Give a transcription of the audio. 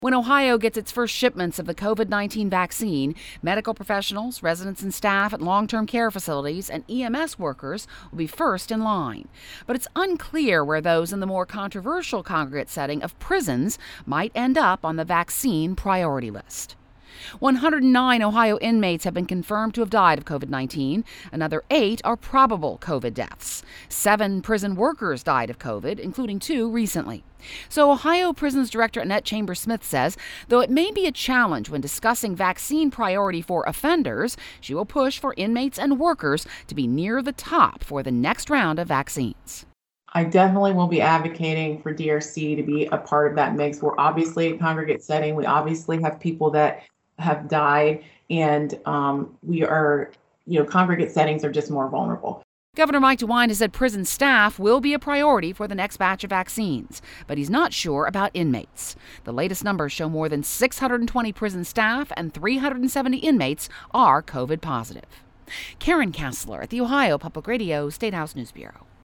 When Ohio gets its first shipments of the COVID-19 vaccine, medical professionals, residents and staff at long-term care facilities, and EMS workers will be first in line. But it's unclear where those in the more controversial congregate setting of prisons might end up on the vaccine priority list. 109 Ohio inmates have been confirmed to have died of COVID-19. Another 8 are probable COVID deaths. 7 prison workers died of COVID, including 2 recently. So Ohio Prisons Director Annette Chambers-Smith says, though it may be a challenge when discussing vaccine priority for offenders, she will push for inmates and workers to be near the top for the next round of vaccines. I definitely will be advocating for DRC to be a part of that mix. We're obviously a congregate setting. We obviously have people that have died, and we are, congregate settings are just more vulnerable. Governor Mike DeWine has said prison staff will be a priority for the next batch of vaccines, but he's not sure about inmates. The latest numbers show more than 620 prison staff and 370 inmates are COVID positive. Karen Kassler at the Ohio Public Radio State House News Bureau.